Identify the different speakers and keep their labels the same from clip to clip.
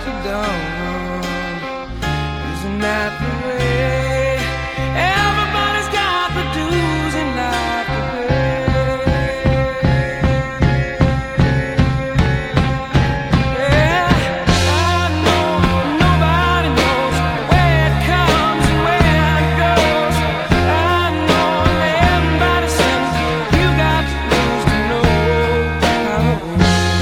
Speaker 1: to dawn. Isn't that the way? Everybody's got the dues in life to pay. Yeah, I know nobody knows where it comes and where it goes. I know everybody says you got to lose to know how it goes.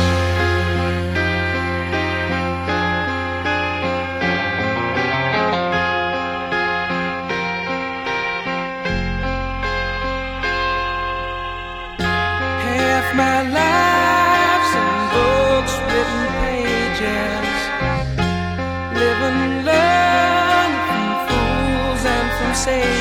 Speaker 1: Half my life's in books, written pages, live and learn from fools and from sages.